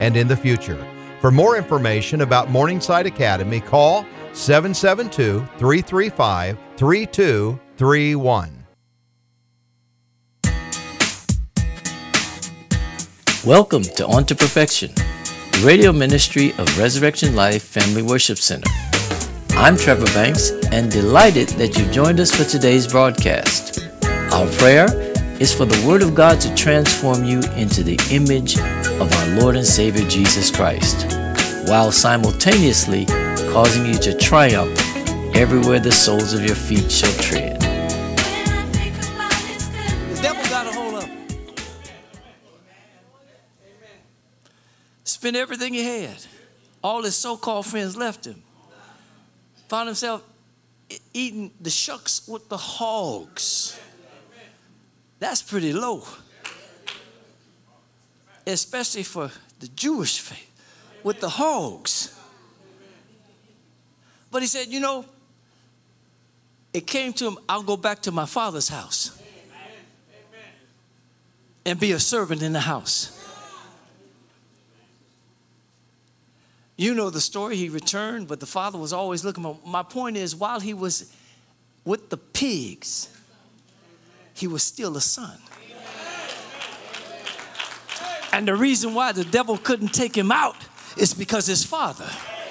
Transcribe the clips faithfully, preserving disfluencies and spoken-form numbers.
and in the future. For more information about Morningside Academy, call seven seven two, three three five, three two three one. Welcome to On to Perfection, the radio ministry of Resurrection Life Family Worship Center. I'm Trevor Banks and delighted that you've joined us for today's broadcast. Our prayer is for the Word of God to transform you into the image of our Lord and Savior Jesus Christ, while simultaneously causing you to triumph everywhere the soles of your feet shall tread. The devil got a hold of him. Spent everything he had. All his so-called friends left him. Found himself eating the shucks with the hogs. That's pretty low. Especially for the Jewish faith. With the hogs. But he said, you know, it came to him, I'll go back to my father's house and be a servant in the house. You know the story. He returned, but the father was always looking. My point is, while he was with the pigs, he was still a son. And the reason why the devil couldn't take him out is because his father.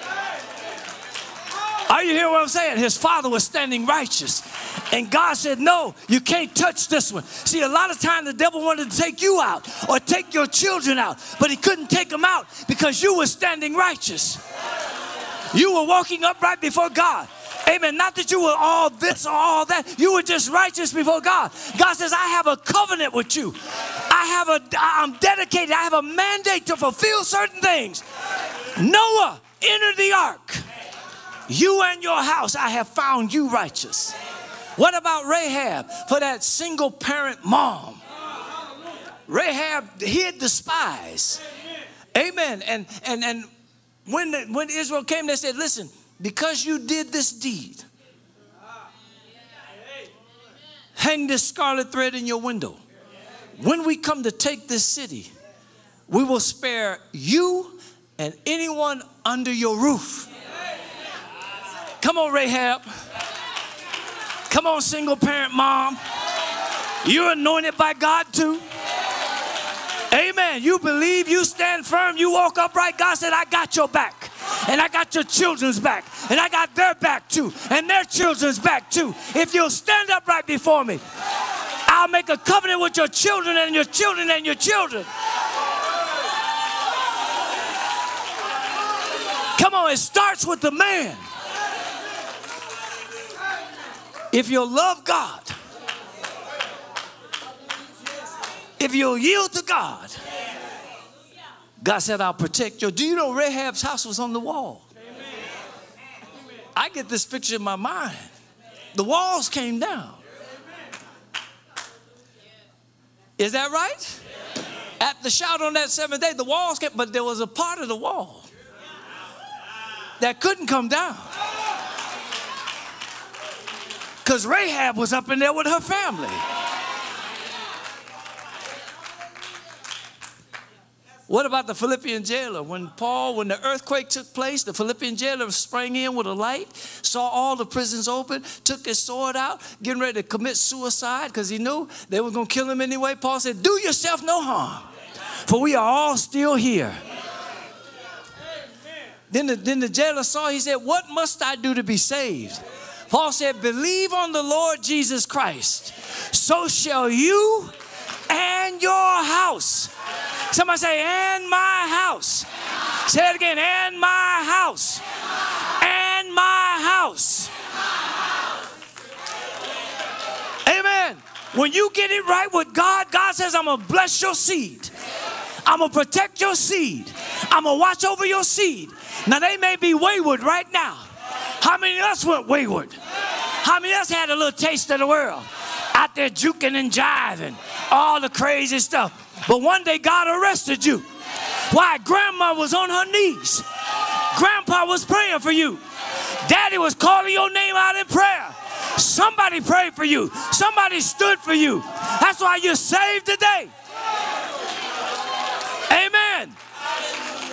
Are you hearing what I'm saying? His father was standing righteous. And God said, no, you can't touch this one. See, a lot of times the devil wanted to take you out or take your children out, but he couldn't take them out because you were standing righteous. You were walking upright before God. Amen. Not that you were all this or all that. You were just righteous before God. God says, I have a covenant with you. I have a, I'm dedicated. I have a mandate to fulfill certain things. Noah, enter the ark. You and your house, I have found you righteous. What about Rahab for that single parent mom? Rahab hid the spies. Amen. And and and when the, when Israel came, they said, listen, because you did this deed, hang this scarlet thread in your window. When we come to take this city, we will spare you and anyone under your roof. Come on, Rahab. Come on, single parent mom. You're anointed by God too. Amen. You believe, you stand firm, you walk upright. God said, I got your back. And I got your children's back. And I got their back too. And their children's back too. If you'll stand upright before me, I'll make a covenant with your children and your children and your children. Come on, it starts with the man. If you'll love God, if you'll yield to God, God said, I'll protect you. Do you know Rahab's house was on the wall? I get this picture in my mind. The walls came down. Is that right? At the shout on that seventh day, the walls came, but there was a part of the wall that couldn't come down. Because Rahab was up in there with her family. What about the Philippian jailer? When Paul, when the earthquake took place, the Philippian jailer sprang in with a light, saw all the prisons open, took his sword out, getting ready to commit suicide because he knew they were going to kill him anyway. Paul said, do yourself no harm, for we are all still here. Then the, then the jailer saw, he said, what must I do to be saved? Paul said, believe on the Lord Jesus Christ, so shall you and your house. Somebody say, and my house. Say it again, and my house. And my house. Amen. When you get it right with God, God says, I'm going to bless your seed. I'm going to protect your seed. I'm going to watch over your seed. Now, they may be wayward right now. How many of us went wayward? How many of us had a little taste of the world? Out there juking and jiving, all the crazy stuff. But one day God arrested you. Why? Grandma was on her knees. Grandpa was praying for you. Daddy was calling your name out in prayer. Somebody prayed for you. Somebody stood for you. That's why you're saved today. Amen.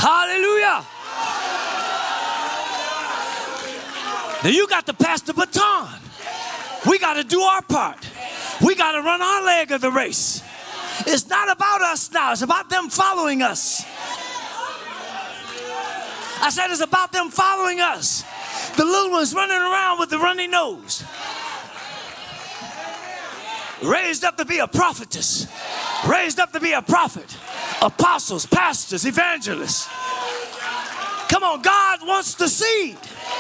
Hallelujah. Now you got to pass the baton. We got to do our part. We got to run our leg of the race. It's not about us now. It's about them following us. I said it's about them following us. The little ones running around with the runny nose. Raised up to be a prophetess. Raised up to be a prophet. Apostles, pastors, evangelists. Come on, God wants the seed.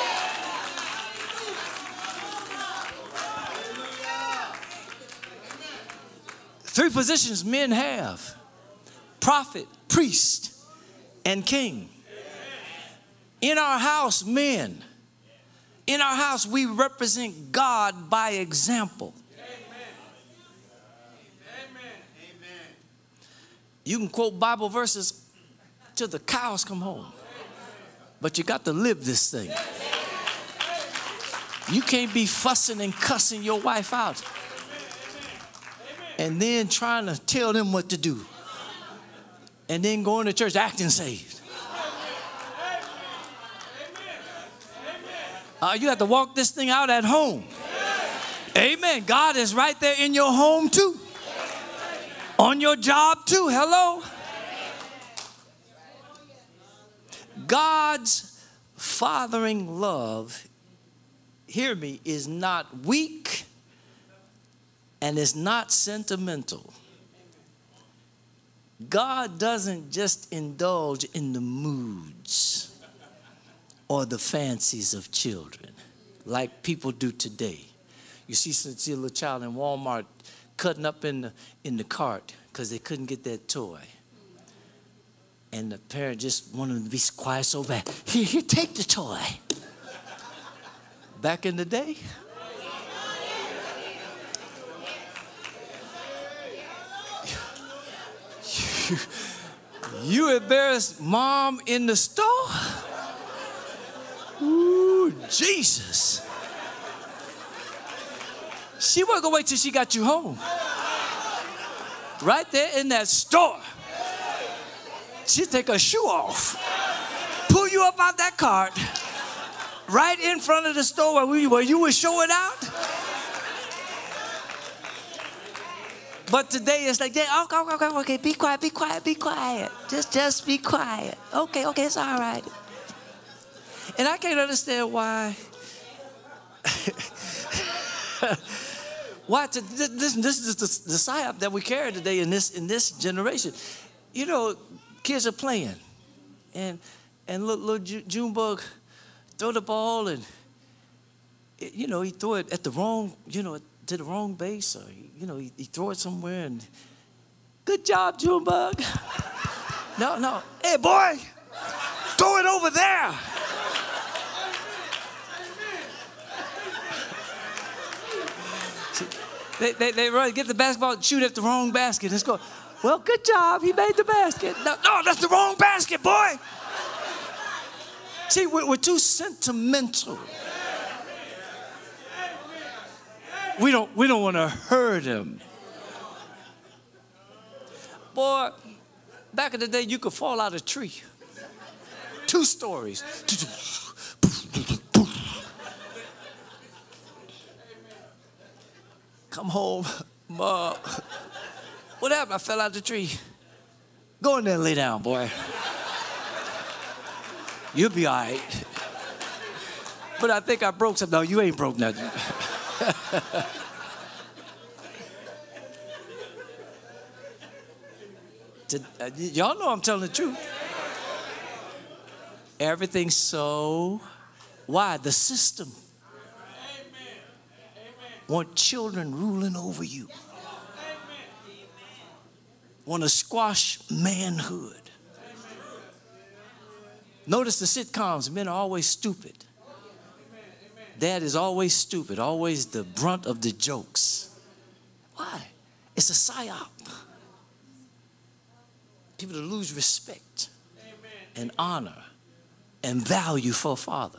Three positions men have: prophet, priest, and king. In our house, men, in our house, we represent God by example. You can quote Bible verses till the cows come home, but you got to live this thing. You can't be fussing and cussing your wife out and then trying to tell them what to do and then going to church acting saved. Uh, you have to walk this thing out at home. Amen. God is right there in your home too. On your job too. Hello. God's fathering love, hear me, is not weak and is not sentimental. God doesn't just indulge in the moods or the fancies of children like people do today. You see, see a little child in Walmart cutting up in the, in the cart because they couldn't get that toy. And the parent just wanted to be quiet so bad. Here, here, take the toy. Back in the day, you, you embarrassed mom in the store? Ooh, Jesus. She wasn't going to wait till she got you home. Right there in that store. She'd take her shoe off, pull you up out that cart, right in front of the store where, we, where you would show it out. But today it's like, yeah, okay, okay, okay, okay, be quiet, be quiet, be quiet. Just, just be quiet. Okay, okay, it's all right. And I can't understand why. Why? To, this, this is the, the psyop that we carry today in this in this generation. You know, kids are playing, and and little, little Junebug throw the ball, and it, you know he throw it at the wrong, you know, to the wrong base, or you know he, he throw it somewhere, and good job, Junebug. No, no, hey boy, throw it over there. They, they, they run, get the basketball, shoot at the wrong basket, and score. Well, good job, he made the basket. No, no, that's the wrong basket, boy. See, we're, we're too sentimental. We don't, we don't want to hurt him. Boy, back in the day, you could fall out of a tree. Two stories. Come home, Mom. What happened? I fell out the tree. Go in there and lay down, boy. You'll be all right. But I think I broke something. No, you ain't broke nothing. to, uh, y'all know I'm telling the truth. Everything's so, why? The system. Want children ruling over you. Want to squash manhood. Notice the sitcoms, men are always stupid. Dad is always stupid, always the brunt of the jokes. Why? It's a psyop. People to lose respect and honor and value for father.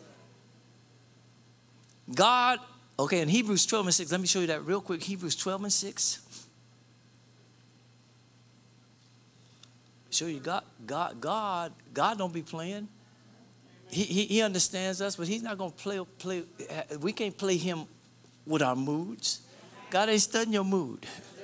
God, okay, in Hebrews twelve and six, let me show you that real quick. Hebrews twelve and six. Show you God, God, God, God don't be playing. He, he, he understands us, but he's not going to play, play. We can't play him with our moods. God ain't studying your mood.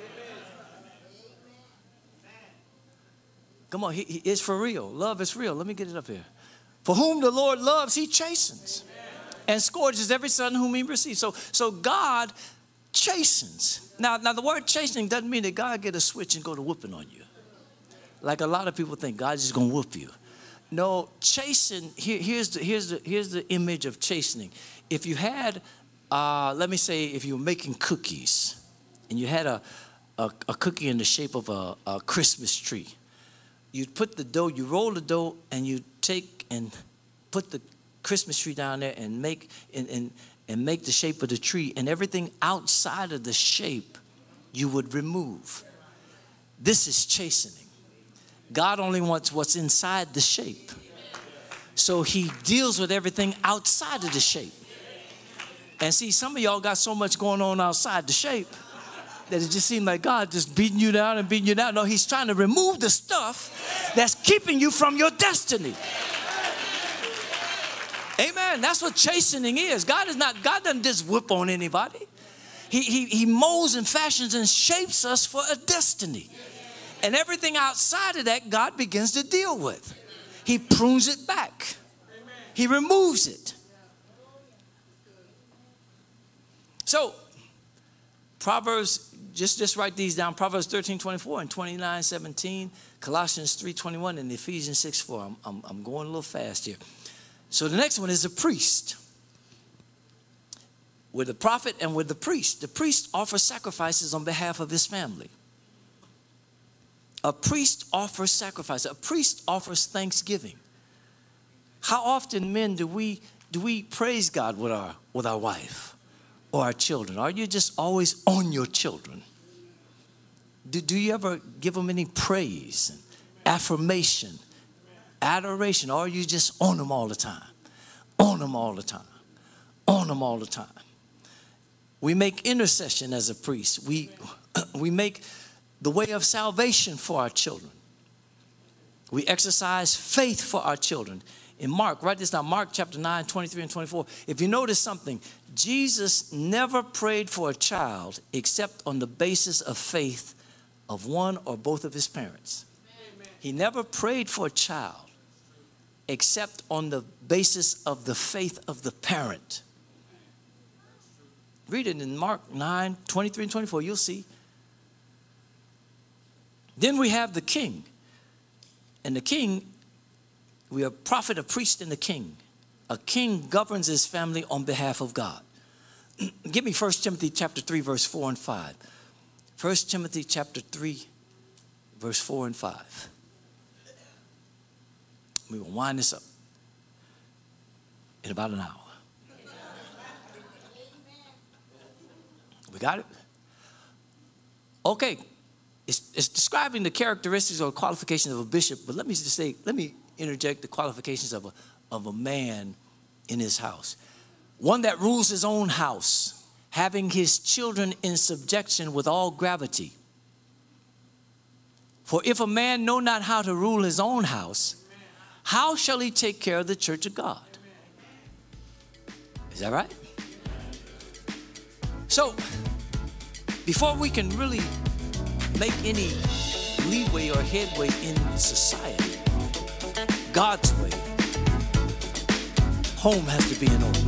Come on, he, he, it's for real. Love is real. Let me get it up here. For whom the Lord loves, he chastens and scourges every son whom he receives. So, so God chastens. Now, now the word chastening doesn't mean that God get a switch and go to whooping on you. Like a lot of people think God's just going to whoop you. No, chasten, here, here's, the, here's, the, here's the image of chastening. If you had, uh, let me say, if you were making cookies and you had a, a, a cookie in the shape of a, a Christmas tree, you'd put the dough, you roll the dough, and you take and put the Christmas tree down there and make and, and, and make the shape of the tree, and everything outside of the shape you would remove. This is chastening. God only wants what's inside the shape. So he deals with everything outside of the shape. And see, some of y'all got so much going on outside the shape that it just seemed like God just beating you down and beating you down. No, he's trying to remove the stuff that's keeping you from your destiny. Amen. That's what chastening is. God is not, God doesn't just whip on anybody. He, he, he molds and fashions and shapes us for a destiny. And everything outside of that, God begins to deal with. He prunes it back. He removes it. So, Proverbs, just, just write these down. Proverbs thirteen twenty-four and twenty-nine seventeen, Colossians three twenty-one, and Ephesians six four. I'm, I'm, I'm going a little fast here. So the next one is a priest. With the prophet and with the priest. The priest offers sacrifices on behalf of his family. A priest offers sacrifice. A priest offers thanksgiving. How often, men, do we do we praise God with our with our wife or our children? Are you just always on your children? Do, do you ever give them any praise, and affirmation, adoration? Or are you just on them all the time? On them all the time. On them all the time. We make intercession as a priest. We we make the way of salvation for our children. We exercise faith for our children. In Mark, write this down, Mark chapter nine, twenty-three and twenty-four. If you notice something, Jesus never prayed for a child except on the basis of faith of one or both of his parents. Amen. He never prayed for a child except on the basis of the faith of the parent. Read it in Mark nine, twenty-three and twenty-four, you'll see. Then we have the king. And the king, we have a prophet, a priest, and a king. A king governs his family on behalf of God. Give me First Timothy chapter three, verse four and five. First Timothy chapter three, verse four and five. We will wind this up in about an hour. We got it? Okay. It's, it's describing the characteristics or qualifications of a bishop, but let me just say, let me interject the qualifications of a, of a man in his house. One that rules his own house, having his children in subjection with all gravity. For if a man know not how to rule his own house, how shall he take care of the church of God? Is that right? So, before we can really make any leeway or headway in society, God's way, home has to be in order.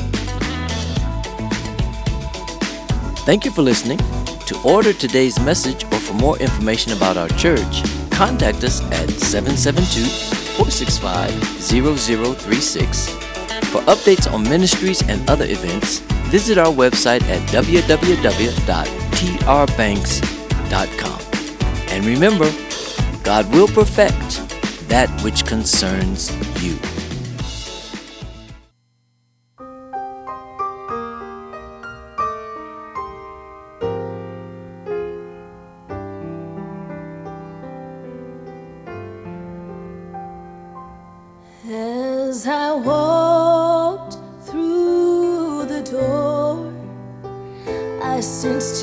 Thank you for listening. To order today's message or for more information about our church, contact us at seven seven two, four six five, zero zero three six. For updates on ministries and other events, visit our website at w w w dot t r banks dot com. And remember, God will perfect that which concerns you. As I walked through the door, I sensed